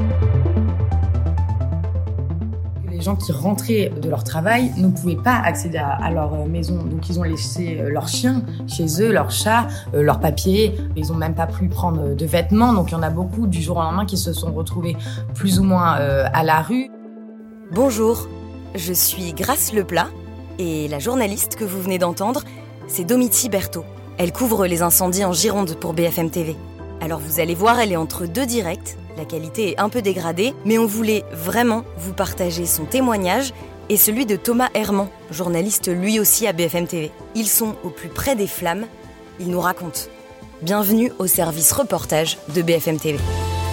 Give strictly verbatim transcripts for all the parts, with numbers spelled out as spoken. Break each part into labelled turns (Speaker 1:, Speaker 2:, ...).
Speaker 1: Les gens qui rentraient de leur travail ne pouvaient pas accéder à, à leur maison. Donc, ils ont laissé leurs chiens chez eux, leurs chats, euh, leurs papiers. Ils n'ont même pas pu prendre de vêtements. Donc, il y en a beaucoup du jour au lendemain qui se sont retrouvés plus ou moins euh, à la rue.
Speaker 2: Bonjour, je suis Grace Leplat et la journaliste que vous venez d'entendre, c'est Domiti Berthaud. Elle couvre les incendies en Gironde pour B F M T V. Alors vous allez voir, elle est entre deux directs. La qualité est un peu dégradée, mais on voulait vraiment vous partager son témoignage et celui de Thomas Herman, journaliste lui aussi à B F M T V. Ils sont au plus près des flammes, ils nous racontent. Bienvenue au service reportage de B F M T V.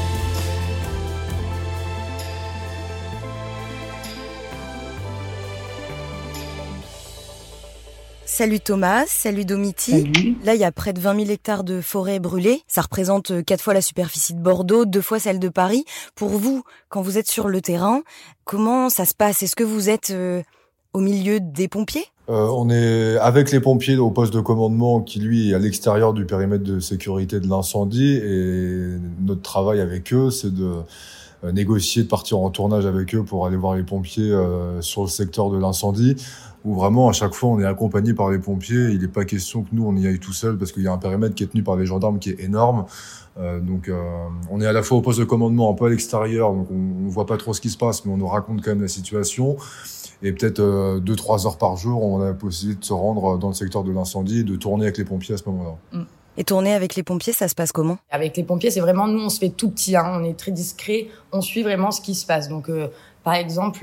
Speaker 2: Salut Thomas, salut Domiti.
Speaker 1: Salut.
Speaker 2: Là, il y a près de vingt mille hectares de forêt brûlée. Ça représente quatre fois la superficie de Bordeaux, deux fois celle de Paris. Pour vous, quand vous êtes sur le terrain, comment ça se passe? Est-ce que vous êtes euh, au milieu des pompiers?
Speaker 3: Euh, on est avec les pompiers au poste de commandement qui, lui, est à l'extérieur du périmètre de sécurité de l'incendie. Et notre travail avec eux, c'est de euh, négocier, de partir en tournage avec eux pour aller voir les pompiers euh, sur le secteur de l'incendie, où vraiment, à chaque fois, on est accompagné par les pompiers. Il n'est pas question que nous, on y aille tout seul, parce qu'il y a un périmètre qui est tenu par les gendarmes qui est énorme. Euh, donc, euh, on est à la fois au poste de commandement, un peu à l'extérieur, donc on ne voit pas trop ce qui se passe, mais on nous raconte quand même la situation. Et peut-être euh, deux, trois heures par jour, on a la possibilité de se rendre dans le secteur de l'incendie et de tourner avec les pompiers à ce moment-là.
Speaker 2: Mmh. Et tourner avec les pompiers, ça se passe comment?
Speaker 1: Avec les pompiers, c'est vraiment, nous, on se fait tout petit, hein, on est très discret, on suit vraiment ce qui se passe. Donc, euh, par exemple, il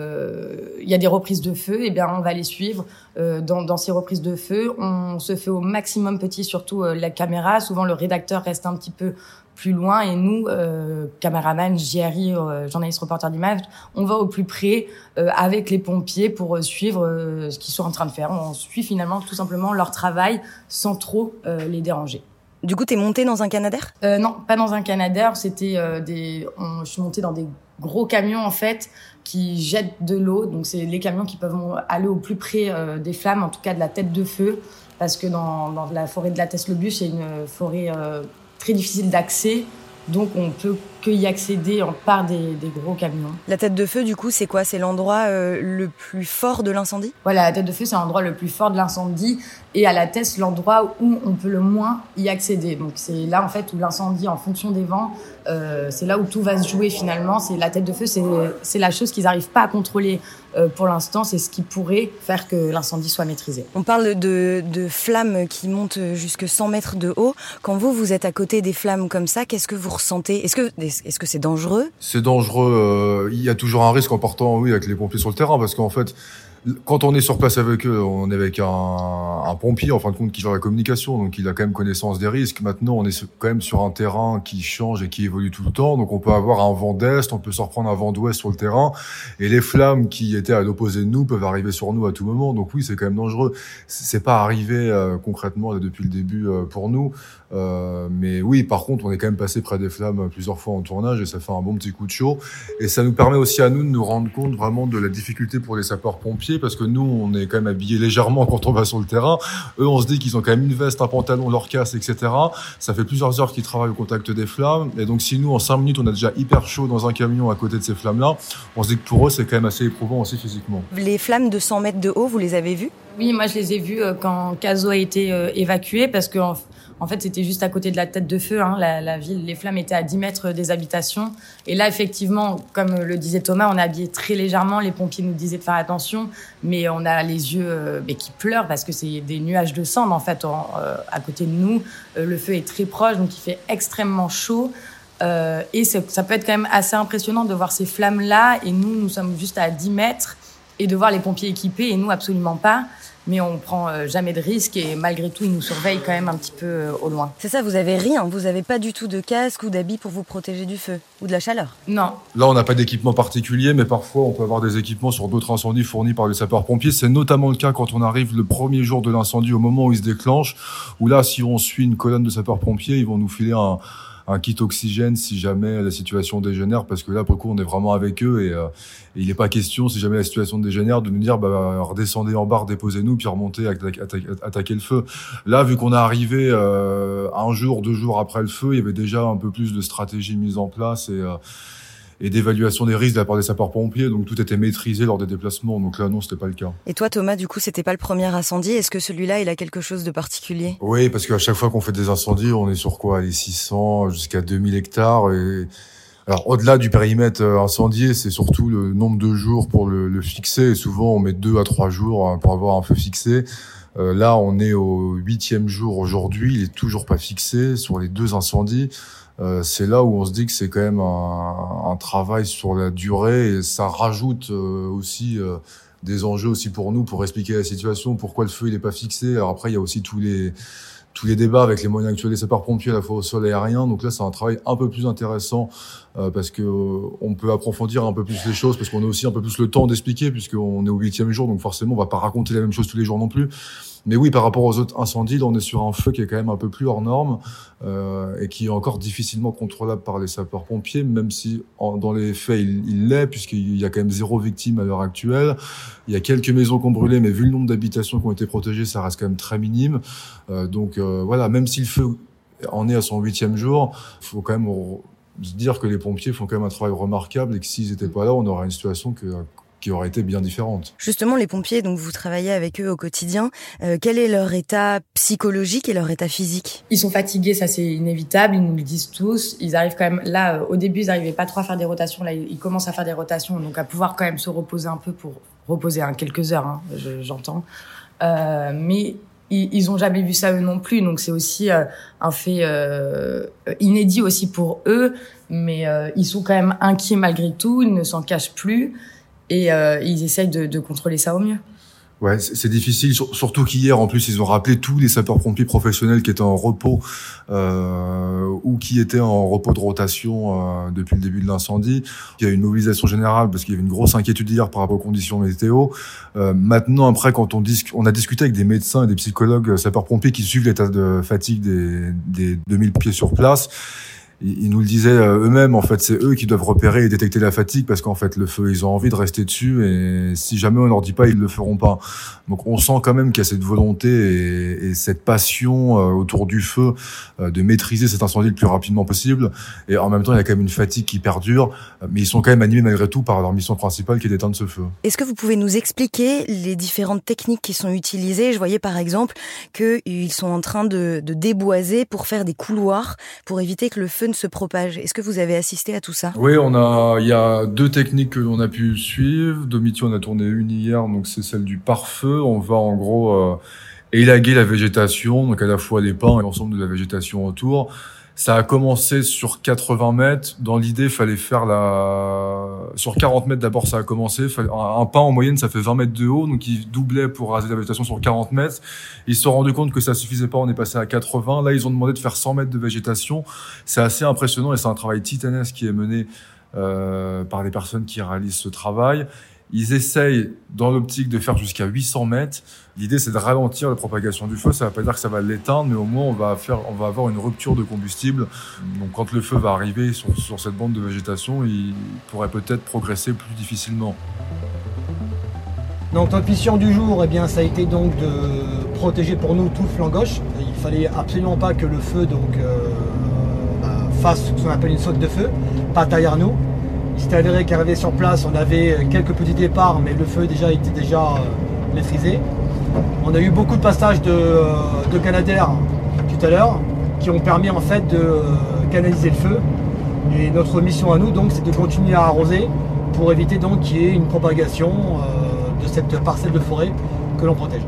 Speaker 1: euh, y a des reprises de feu, et bien on va les suivre. Euh, dans, dans ces reprises de feu, on se fait au maximum petit, surtout euh, la caméra. Souvent, le rédacteur reste un petit peu plus loin, et nous, euh, caméraman, J R I, euh, journaliste reporter d'image, on va au plus près euh, avec les pompiers pour euh, suivre euh, ce qu'ils sont en train de faire. On suit finalement tout simplement leur travail sans trop euh, les déranger.
Speaker 2: Du coup, t'es monté dans un Canadair?
Speaker 1: euh, Non, pas dans un Canadair. C'était euh, des. On, je suis montée dans des gros camions en fait qui jettent de l'eau. Donc c'est les camions qui peuvent aller au plus près euh, des flammes, en tout cas de la tête de feu, parce que dans, dans la forêt de la Teste-le-Bûche, c'est une forêt euh, très difficile d'accès. Donc, on peut que y accéder en part des, des gros camions.
Speaker 2: La tête de feu, du coup, c'est quoi? C'est l'endroit euh, le plus fort de l'incendie?
Speaker 1: Voilà, la tête de feu, c'est l'endroit le plus fort de l'incendie. Et à la Teste, l'endroit où on peut le moins y accéder. Donc, c'est là, en fait, où l'incendie, en fonction des vents, euh, c'est là où tout va se jouer, finalement. C'est la tête de feu, c'est, c'est la chose qu'ils n'arrivent pas à contrôler euh, pour l'instant. C'est ce qui pourrait faire que l'incendie soit maîtrisé.
Speaker 2: On parle de, de flammes qui montent jusque cent mètres de haut. Quand vous, vous êtes à côté des flammes comme ça, qu'est-ce que vous ressentez? Est-ce que, est-ce que c'est dangereux?
Speaker 3: C'est dangereux. Euh, il y a toujours un risque en partant, oui, avec les pompiers sur le terrain, parce qu'en fait, quand on est sur place avec eux, on est avec un, un pompier, en fin de compte, qui gère la communication, donc il a quand même connaissance des risques. Maintenant, on est quand même sur un terrain qui change et qui évolue tout le temps, donc on peut avoir un vent d'est, on peut se reprendre un vent d'ouest sur le terrain, et les flammes qui étaient à l'opposé de nous peuvent arriver sur nous à tout moment. Donc oui, c'est quand même dangereux. C'est pas arrivé euh, concrètement là, depuis le début euh, pour nous, euh, mais oui, par contre, on est quand même passé près des flammes plusieurs fois en tournage, et ça fait un bon petit coup de chaud. Et ça nous permet aussi à nous de nous rendre compte vraiment de la difficulté pour les sapeurs-pompiers, parce que nous, on est quand même habillés légèrement quand on va sur le terrain. Eux, on se dit qu'ils ont quand même une veste, un pantalon, leur casque, et cetera. Ça fait plusieurs heures qu'ils travaillent au contact des flammes. Et donc, si nous, en cinq minutes, on a déjà hyper chaud dans un camion à côté de ces flammes-là, on se dit que pour eux, c'est quand même assez éprouvant aussi physiquement.
Speaker 2: Les flammes de cent mètres de haut, vous les avez vues?
Speaker 1: Oui, moi, je les ai vues euh, quand Cazaux a été euh, évacué, parce que en, en fait, c'était juste à côté de la tête de feu, hein, la, la ville. Les flammes étaient à dix mètres des habitations. Et là, effectivement, comme le disait Thomas, on est habillé très légèrement. Les pompiers nous disaient de faire attention, mais on a les yeux euh, mais qui pleurent parce que c'est des nuages de cendres, en fait, en, euh, à côté de nous. Euh, le feu est très proche, donc il fait extrêmement chaud. Euh, et ça peut être quand même assez impressionnant de voir ces flammes-là. Et nous, nous sommes juste à dix mètres et de voir les pompiers équipés et nous, absolument pas. Mais on prend euh, jamais de risques et malgré tout, ils nous surveillent quand même un petit peu euh, au loin.
Speaker 2: C'est ça, vous avez rien, vous avez pas du tout de casque ou d'habits pour vous protéger du feu ou de la chaleur?
Speaker 1: Non.
Speaker 3: Là, on n'a pas d'équipement particulier, mais parfois, on peut avoir des équipements sur d'autres incendies fournis par les sapeurs-pompiers. C'est notamment le cas quand on arrive le premier jour de l'incendie, au moment où il se déclenche, où là, si on suit une colonne de sapeurs-pompiers, ils vont nous filer un... un kit oxygène si jamais la situation dégénère, parce que là, pour le coup, on est vraiment avec eux et, euh, et il n'est pas question, si jamais la situation dégénère, de nous dire, bah, redescendez en bas, déposez-nous, puis remontez, atta- atta- attaquer le feu. Là, vu qu'on est arrivé euh, un jour, deux jours après le feu, il y avait déjà un peu plus de stratégie mise en place et, euh, et d'évaluation des risques de la part des sapeurs-pompiers. Donc tout était maîtrisé lors des déplacements. Donc là, non, c'était pas le cas.
Speaker 2: Et toi, Thomas, du coup, c'était pas le premier incendie. Est-ce que celui-là, il a quelque chose de particulier?
Speaker 3: Oui, parce qu'à chaque fois qu'on fait des incendies, on est sur quoi? Les six cents jusqu'à deux mille hectares. Et alors, au-delà du périmètre incendié, c'est surtout le nombre de jours pour le, le fixer. Et souvent, on met deux à trois jours pour avoir un feu fixé. Euh, là, on est au huitième jour aujourd'hui. Il est toujours pas fixé sur les deux incendies. Euh, c'est là où on se dit que c'est quand même un, un travail sur la durée et ça rajoute euh, aussi euh, des enjeux aussi pour nous pour expliquer la situation, pourquoi le feu il est pas fixé. Alors après, il y a aussi tous les tous les débats avec les moyens actuels des sapeurs-pompiers à la fois au sol et aérien. Donc là, c'est un travail un peu plus intéressant euh, parce que euh, on peut approfondir un peu plus les choses parce qu'on a aussi un peu plus le temps d'expliquer puisqu'on est au huitième jour. Donc forcément, on va pas raconter la même chose tous les jours non plus. Mais oui, par rapport aux autres incendies, là, on est sur un feu qui est quand même un peu plus hors norme euh, et qui est encore difficilement contrôlable par les sapeurs-pompiers, même si en, dans les faits, il, il l'est, puisqu'il y a quand même zéro victime à l'heure actuelle. Il y a quelques maisons qui ont brûlé, mais vu le nombre d'habitations qui ont été protégées, ça reste quand même très minime. Euh, donc euh, voilà, même si le feu en est à son huitième jour, il faut quand même se dire que les pompiers font quand même un travail remarquable et que s'ils n'étaient pas là, on aurait une situation que... qui aurait été bien différente.
Speaker 2: Justement, les pompiers, donc vous travaillez avec eux au quotidien. Euh, quel est leur état psychologique et leur état physique?
Speaker 1: Ils sont fatigués, ça c'est inévitable, ils nous le disent tous. Ils arrivent quand même, là, euh, au début, ils n'arrivaient pas trop à faire des rotations. Là, ils commencent à faire des rotations, donc à pouvoir quand même se reposer un peu pour reposer hein, quelques heures, hein, je, j'entends. Euh, mais ils, ils ont jamais vu ça eux non plus, donc c'est aussi euh, un fait euh, inédit aussi pour eux. Mais euh, ils sont quand même inquiets malgré tout, ils ne s'en cachent plus. Et euh, ils essayent de, de contrôler ça au mieux.
Speaker 3: Ouais, c'est, c'est difficile, surtout qu'hier, en plus, ils ont rappelé tous les sapeurs-pompiers professionnels qui étaient en repos euh, ou qui étaient en repos de rotation euh, depuis le début de l'incendie. Il y a eu une mobilisation générale parce qu'il y avait une grosse inquiétude hier par rapport aux conditions météo. Euh, maintenant, après, quand on, dis- on a discuté avec des médecins et des psychologues sapeurs-pompiers qui suivent l'état de fatigue des, des deux mille pompiers sur place, ils nous le disaient eux-mêmes, en fait, c'est eux qui doivent repérer et détecter la fatigue parce qu'en fait, le feu, ils ont envie de rester dessus et si jamais on leur dit pas, ils le feront pas. Donc, on sent quand même qu'il y a cette volonté et, et cette passion euh, autour du feu euh, de maîtriser cet incendie le plus rapidement possible. Et en même temps, il y a quand même une fatigue qui perdure, mais ils sont quand même animés malgré tout par leur mission principale qui est d'éteindre ce feu.
Speaker 2: Est-ce que vous pouvez nous expliquer les différentes techniques qui sont utilisées? Je voyais par exemple qu'ils sont en train de, de déboiser pour faire des couloirs pour éviter que le feu se propage. Est-ce que vous avez assisté à tout ça?
Speaker 3: Oui, on a, il y a deux techniques que l'on a pu suivre. Domiti, on a tourné une hier, donc c'est celle du pare-feu. On va en gros euh, élaguer la végétation, donc à la fois les pins et l'ensemble de la végétation autour. Ça a commencé sur quatre-vingts mètres. Dans l'idée, il fallait faire la... Sur quarante mètres d'abord, ça a commencé. Un pin, en moyenne, ça fait vingt mètres de haut. Donc, ils doublaient pour raser la végétation sur quarante mètres. Ils se sont rendus compte que ça suffisait pas. On est passé à quatre-vingts. Là, ils ont demandé de faire cent mètres de végétation. C'est assez impressionnant et c'est un travail titanesque qui est mené euh, par les personnes qui réalisent ce travail. Ils essayent, dans l'optique, de faire jusqu'à huit cents mètres. L'idée, c'est de ralentir la propagation du feu. Ça ne veut pas dire que ça va l'éteindre, mais au moins, on va faire, on va avoir une rupture de combustible. Donc, quand le feu va arriver sur, sur cette bande de végétation, il pourrait peut-être progresser plus difficilement.
Speaker 4: Donc, notre mission du jour, eh bien, ça a été donc de protéger pour nous tout le flanc gauche. Il fallait absolument pas que le feu donc, euh, bah, fasse ce qu'on appelle une saute de feu, pas derrière nous. Il s'est avéré qu'arrivé sur place, on avait quelques petits départs, mais le feu déjà était déjà euh, maîtrisé. On a eu beaucoup de passages de, de canadaires tout à l'heure qui ont permis en fait de euh, canaliser le feu. Et notre mission à nous donc c'est de continuer à arroser pour éviter donc qu'il y ait une propagation euh, de cette parcelle de forêt que l'on protège.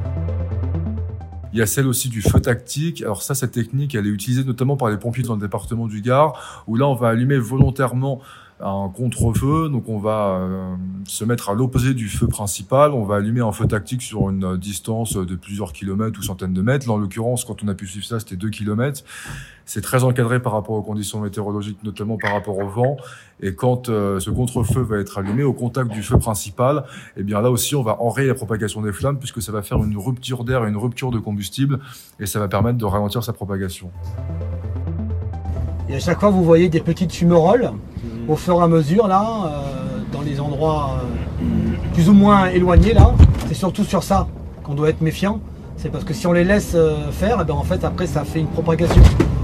Speaker 3: Il y a celle aussi du feu tactique. Alors ça, cette technique, elle est utilisée notamment par les pompiers dans le département du Gard, où là, on va allumer volontairement un contre-feu, donc on va euh, se mettre à l'opposé du feu principal, on va allumer un feu tactique sur une distance de plusieurs kilomètres ou centaines de mètres. Là, en l'occurrence, quand on a pu suivre ça, c'était deux kilomètres. C'est très encadré par rapport aux conditions météorologiques, notamment par rapport au vent. Et quand euh, ce contre-feu va être allumé au contact du feu principal, eh bien là aussi, on va enrayer la propagation des flammes puisque ça va faire une rupture d'air et une rupture de combustible et ça va permettre de ralentir sa propagation.
Speaker 4: Et à chaque fois, vous voyez des petites fumerolles au fur et à mesure, là, euh, dans les endroits euh, plus ou moins éloignés, là. C'est surtout sur ça qu'on doit être méfiant. C'est parce que si on les laisse euh, faire, et bien en fait, après, ça fait une propagation.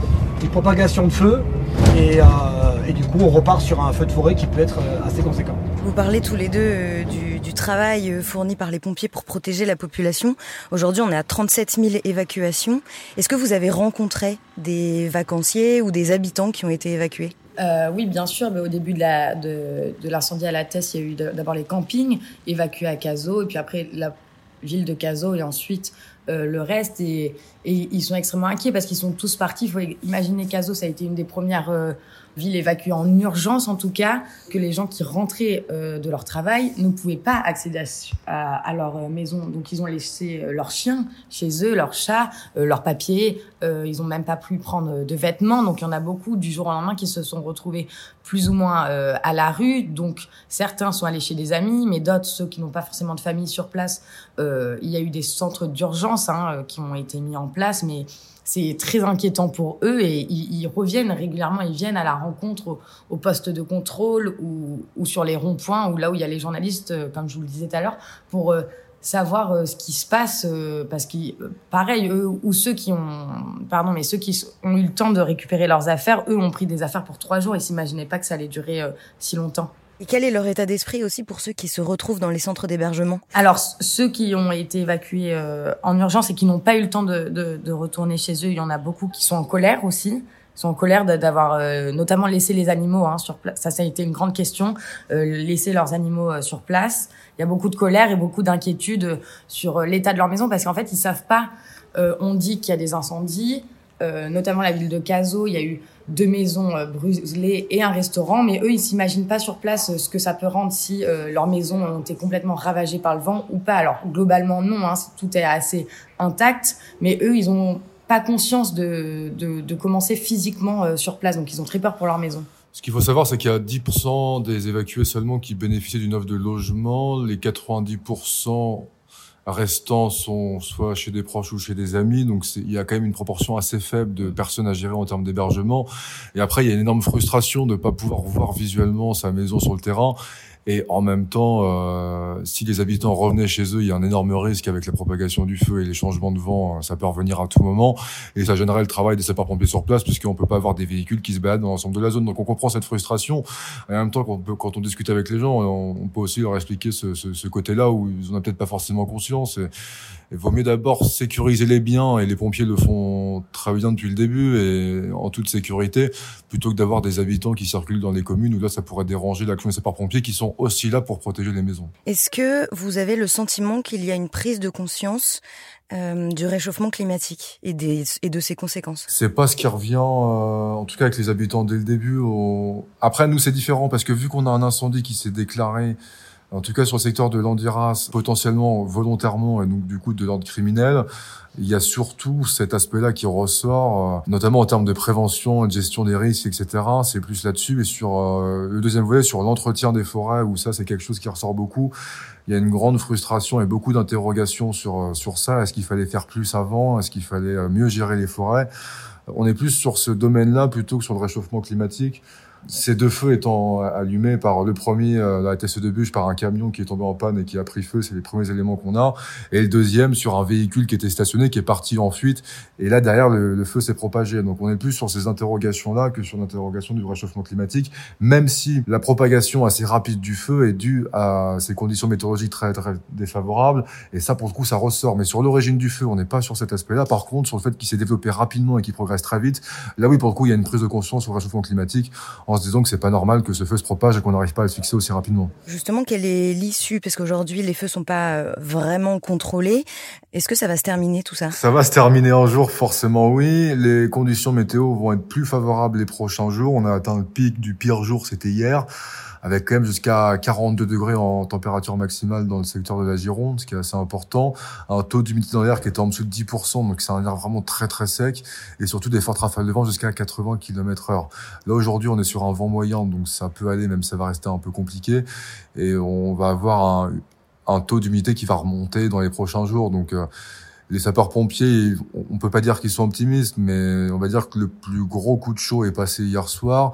Speaker 4: des propagations de feu et, euh, et du coup on repart sur un feu de forêt qui peut être assez conséquent.
Speaker 2: Vous parlez tous les deux euh, du, du travail fourni par les pompiers pour protéger la population. Aujourd'hui, on est à trente-sept mille évacuations. Est-ce que vous avez rencontré des vacanciers ou des habitants qui ont été évacués ?
Speaker 1: Euh, oui, bien sûr. Mais au début de, la, de, de l'incendie à la Teste, il y a eu d'abord les campings évacués à Cazaux, et puis après la ville de Cazaux, et ensuite euh, le reste. Et, et ils sont extrêmement inquiets parce qu'ils sont tous partis. Il faut imaginer Cazaux, ça a été une des premières euh, villes évacuées en urgence, en tout cas, que les gens qui rentraient euh, de leur travail ne pouvaient pas accéder à, à, à leur maison. Donc, ils ont laissé euh, leurs chiens chez eux, leurs chats, euh, leurs papiers. Euh, ils ont même pas pu prendre de vêtements. Donc, il y en a beaucoup du jour au lendemain qui se sont retrouvés plus ou moins euh, à la rue. Donc, certains sont allés chez des amis, mais d'autres, ceux qui n'ont pas forcément de famille sur place, euh, il y a eu des centres d'urgence hein, qui ont été mis en place, mais c'est très inquiétant pour eux et ils, ils reviennent régulièrement, ils viennent à la rencontre au, au poste de contrôle ou, ou sur les ronds-points ou là où il y a les journalistes, comme je vous le disais tout à l'heure, pour euh, savoir euh, ce qui se passe euh, parce que euh, pareil, eux ou ceux qui ont, pardon, mais ceux qui ont eu le temps de récupérer leurs affaires, eux ont pris des affaires pour trois jours et s'imaginaient pas que ça allait durer euh, si longtemps.
Speaker 2: Et quel est leur état d'esprit aussi pour ceux qui se retrouvent dans les centres d'hébergement ?
Speaker 1: Alors, ceux qui ont été évacués euh, en urgence et qui n'ont pas eu le temps de, de, de retourner chez eux, il y en a beaucoup qui sont en colère aussi. Ils sont en colère d'avoir euh, notamment laissé les animaux hein, sur place. Ça, ça a été une grande question, euh, laisser leurs animaux euh, sur place. Il y a beaucoup de colère et beaucoup d'inquiétude sur euh, l'état de leur maison parce qu'en fait, ils savent pas. Euh, on dit qu'il y a des incendies, euh, notamment la ville de Cazaux, il y a eu deux maisons euh, brûlées et un restaurant, mais eux, ils s'imaginent pas sur place euh, ce que ça peut rendre si euh, leurs maisons ont été complètement ravagées par le vent ou pas. Alors, globalement, non, hein, tout est assez intact, mais eux, ils ont pas conscience de, de, de commencer physiquement euh, sur place, donc ils ont très peur pour leur maison.
Speaker 3: Ce qu'il faut savoir, c'est qu'il y a dix pour cent des évacués seulement qui bénéficient d'une offre de logement. Les quatre-vingt-dix pour cent restants sont soit chez des proches ou chez des amis, donc c'est, il y a quand même une proportion assez faible de personnes à gérer en termes d'hébergement. Et après, il y a une énorme frustration de ne pas pouvoir voir visuellement sa maison sur le terrain. Et en même temps, euh, si les habitants revenaient chez eux, il y a un énorme risque avec la propagation du feu et les changements de vent, ça peut revenir à tout moment. Et ça gênerait le travail des sapeurs-pompiers sur place, puisqu'on peut pas avoir des véhicules qui se baladent dans l'ensemble de la zone. Donc on comprend cette frustration. Et en même temps, quand on, peut, quand on discute avec les gens, on, on peut aussi leur expliquer ce, ce, ce côté-là où ils en ont peut-être pas forcément conscience. Et, il vaut mieux d'abord sécuriser les biens, et les pompiers le font très bien depuis le début et en toute sécurité, plutôt que d'avoir des habitants qui circulent dans les communes où là ça pourrait déranger l'action des sapeurs-pompiers qui sont aussi là pour protéger les maisons.
Speaker 2: Est-ce que vous avez le sentiment qu'il y a une prise de conscience euh, du réchauffement climatique et, des, et de ses conséquences ?
Speaker 3: C'est pas ce qui revient, euh, en tout cas avec les habitants dès le début. Au... Après, nous c'est différent parce que vu qu'on a un incendie qui s'est déclaré, en tout cas sur le secteur de Landiras, potentiellement volontairement et donc du coup de l'ordre criminel, il y a surtout cet aspect-là qui ressort, euh, notamment en termes de prévention, de gestion des risques, et cetera. C'est plus là-dessus. Et sur euh, le deuxième volet, sur l'entretien des forêts, où ça c'est quelque chose qui ressort beaucoup. Il y a une grande frustration et beaucoup d'interrogations sur sur ça. Est-ce qu'il fallait faire plus avant ? Est-ce qu'il fallait mieux gérer les forêts ? On est plus sur ce domaine-là plutôt que sur le réchauffement climatique. Ces deux feux étant allumés par le premier, euh, la Teste de Bûche, par un camion qui est tombé en panne et qui a pris feu, c'est les premiers éléments qu'on a. Et le deuxième sur un véhicule qui était stationné, qui est parti en fuite. Et là, derrière, le, le feu s'est propagé. Donc on est plus sur ces interrogations-là que sur l'interrogation du réchauffement climatique, même si la propagation assez rapide du feu est due à ces conditions météorologiques très, très défavorables. Et ça, pour le coup, ça ressort. Mais sur l'origine du feu, on n'est pas sur cet aspect-là. Par contre, sur le fait qu'il s'est développé rapidement et qu'il progresse très vite, là oui, pour le coup, il y a une prise de conscience sur le réchauffement climatique, en se disant que c'est pas normal que ce feu se propage et qu'on n'arrive pas à le fixer aussi rapidement.
Speaker 2: Justement, quelle est l'issue ? Parce qu'aujourd'hui, les feux sont pas vraiment contrôlés. Est-ce que ça va se terminer tout ça ?
Speaker 3: Ça va se terminer un jour, forcément oui. Les conditions météo vont être plus favorables les prochains jours. On a atteint le pic du pire jour, c'était hier, avec quand même jusqu'à quarante-deux degrés en température maximale dans le secteur de la Gironde, ce qui est assez important. Un taux d'humidité dans l'air qui est en dessous de dix pour cent, donc c'est un air vraiment très très sec, et surtout des fortes rafales de vent jusqu'à quatre-vingts kilomètres heure. Là aujourd'hui on est sur un vent moyen, donc ça peut aller, même ça va rester un peu compliqué, et on va avoir un, un taux d'humidité qui va remonter dans les prochains jours. Donc euh, les sapeurs-pompiers, on peut pas dire qu'ils sont optimistes, mais on va dire que le plus gros coup de chaud est passé hier soir.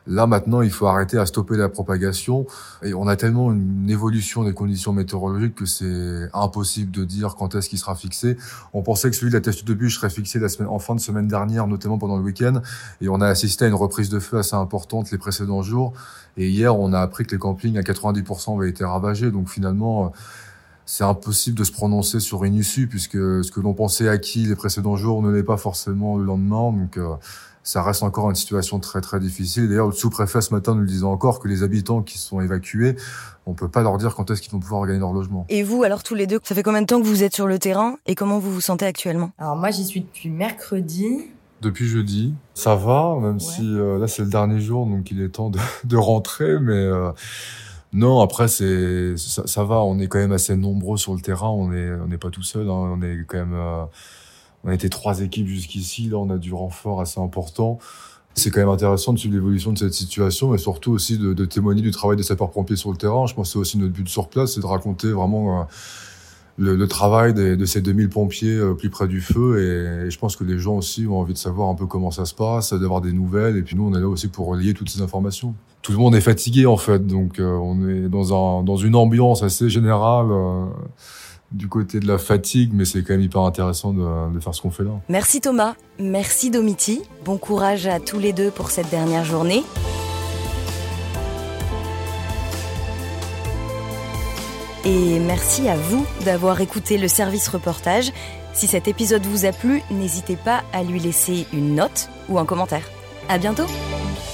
Speaker 3: Là, maintenant, il faut arrêter à stopper la propagation. Et on a tellement une évolution des conditions météorologiques que c'est impossible de dire quand est-ce qu'il sera fixé. On pensait que celui de la teste de bûche serait fixé la semaine, en fin de semaine dernière, notamment pendant le week-end. Et on a assisté à une reprise de feu assez importante les précédents jours. Et hier, on a appris que les campings, à quatre-vingt-dix pour cent, avaient été ravagés. Donc finalement, c'est impossible de se prononcer sur une issue, puisque ce que l'on pensait acquis les précédents jours ne l'est pas forcément le lendemain. Donc euh, ça reste encore une situation très très difficile. D'ailleurs, le sous-préfet ce matin nous le disait encore, que les habitants qui sont évacués, on peut pas leur dire quand est-ce qu'ils vont pouvoir regagner leur logement.
Speaker 2: Et vous, alors tous les deux, ça fait combien de temps que vous êtes sur le terrain et comment vous vous sentez actuellement ?
Speaker 1: Alors moi, j'y suis depuis mercredi.
Speaker 3: Depuis jeudi, ça va, même ouais. si euh, là c'est le dernier jour, donc il est temps de, de rentrer, mais euh, non, après c'est ça, ça va, on est quand même assez nombreux sur le terrain, on est on n'est pas tout seul, hein, on est quand même euh, on a été trois équipes jusqu'ici, là on a du renfort assez important. C'est quand même intéressant de suivre l'évolution de cette situation, mais surtout aussi de, de témoigner du travail des sapeurs-pompiers sur le terrain. Je pense que c'est aussi notre but sur place, c'est de raconter vraiment euh, le, le travail des, de ces deux mille pompiers euh, plus près du feu, et, et je pense que les gens aussi ont envie de savoir un peu comment ça se passe, d'avoir des nouvelles, et puis nous on est là aussi pour relayer toutes ces informations. Tout le monde est fatigué en fait, donc euh, on est dans un dans une ambiance assez générale euh, du côté de la fatigue, mais c'est quand même hyper intéressant de, de faire ce qu'on fait là.
Speaker 2: Merci Thomas, merci Domiti, bon courage à tous les deux pour cette dernière journée. Et merci à vous d'avoir écouté le service reportage. Si cet épisode vous a plu, n'hésitez pas à lui laisser une note ou un commentaire. À bientôt!